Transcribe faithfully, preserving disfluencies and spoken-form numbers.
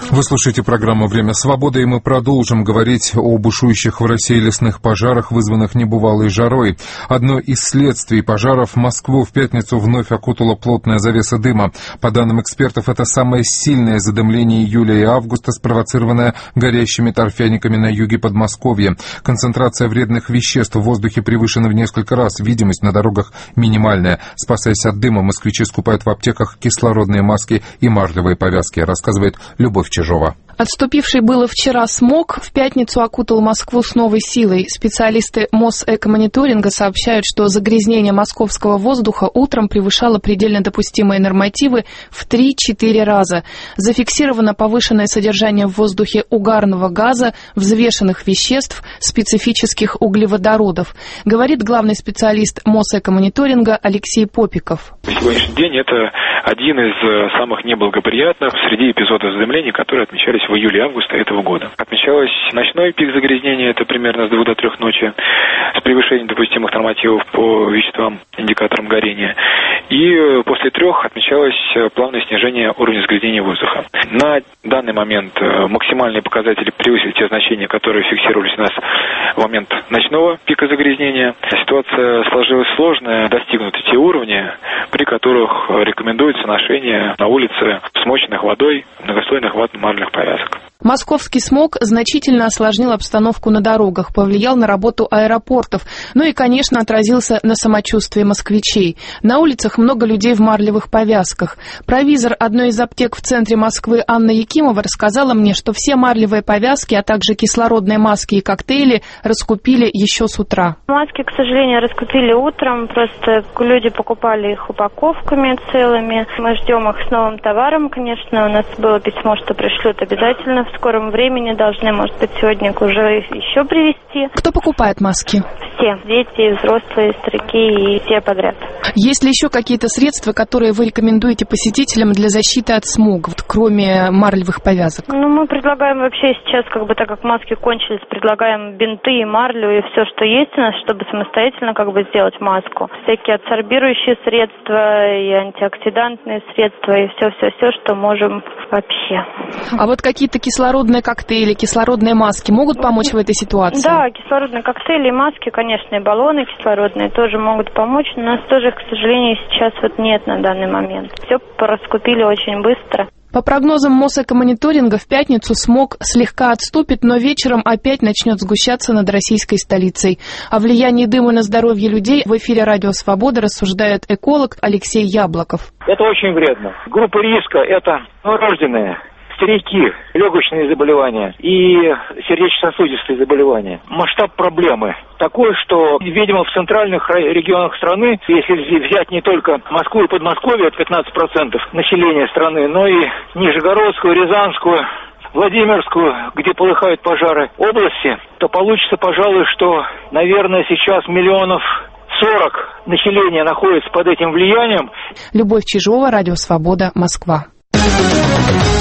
Вы слушаете программу «Время свободы», и мы продолжим говорить о бушующих в России лесных пожарах, вызванных небывалой жарой. Одно из следствий пожаров — Москву в пятницу вновь окутала плотная завеса дыма. По данным экспертов, это самое сильное задымление июля и августа, спровоцированное горящими торфяниками на юге Подмосковья. Концентрация вредных веществ в воздухе превышена в несколько раз, видимость на дорогах минимальная. Спасаясь от дыма, москвичи скупают в аптеках кислородные маски и марлевые повязки, рассказывает Любовь Чижова. Отступивший было вчера смог в пятницу окутал Москву с новой силой. Специалисты Мосэкомониторинга сообщают, что загрязнение московского воздуха утром превышало предельно допустимые нормативы в три-четыре раза. Зафиксировано повышенное содержание в воздухе угарного газа, взвешенных веществ, специфических углеводородов, говорит главный специалист Мосэкомониторинга Алексей Попиков. На сегодняшний день это один из самых неблагоприятных среди эпизодов задымления, которые отмечались в июле-августе этого года. Отмечалось ночной пик загрязнения, это примерно с двух до трех ночи, с превышением допустимых нормативов по веществам, индикаторам горения. И после трех отмечалось плавное снижение уровня загрязнения воздуха. На данный момент максимальные показатели превысили те значения, которые фиксировались у нас в момент ночного пика загрязнения. Ситуация сложилась сложная, достигнуты те уровни, при которых рекомендуется ношение на улице смоченных водой многослойных ватно-марлевых повязок. Московский смог значительно осложнил обстановку на дорогах, повлиял на работу аэропортов, ну и, конечно, отразился на самочувствии москвичей. На улицах много людей в марлевых повязках. Провизор одной из аптек в центре Москвы Анна Якимова рассказала мне, что все марлевые повязки, а также кислородные маски и коктейли раскупили еще с утра. Маски, к сожалению, раскупили утром, просто люди покупали их упаковками целыми. Мы ждем их с новым товаром, конечно. У нас было письмо, что пришлют обязательно. В скором времени должны, может быть, сегодня уже еще привезти. Кто покупает маски? Все. Дети, взрослые, старики и все подряд. Есть ли еще какие-то средства, которые вы рекомендуете посетителям для защиты от смога, кроме марлевых повязок? Ну, мы предлагаем вообще сейчас, как бы так как маски кончились, предлагаем бинты и марлю и все, что есть у нас, чтобы самостоятельно как бы сделать маску. Всякие адсорбирующие средства и антиоксидантные средства и все-все-все, что можем вообще. А вот какие-то кислородные коктейли, кислородные маски могут помочь в этой ситуации? Да, кислородные коктейли и маски, конечно, и баллоны кислородные тоже могут помочь. Но у нас тоже, к сожалению, сейчас вот нет на данный момент. Все раскупили очень быстро. По прогнозам Мосэкомониторинга, в пятницу смог слегка отступит, но вечером опять начнет сгущаться над российской столицей. О влиянии дыма на здоровье людей в эфире «Радио Свобода» рассуждает эколог Алексей Яблоков. Это очень вредно. Группа риска – это новорожденные, старики, легочные заболевания и сердечно-сосудистые заболевания. Масштаб проблемы такой, что, видимо, в центральных регионах страны, если взять не только Москву и Подмосковье, это пятнадцать процентов населения страны, но и Нижегородскую, Рязанскую, Владимирскую, где полыхают пожары, области, то получится, пожалуй, что, наверное, сейчас миллионов сорок населения находится под этим влиянием. Любовь Чижова, «Радио Свобода», Москва.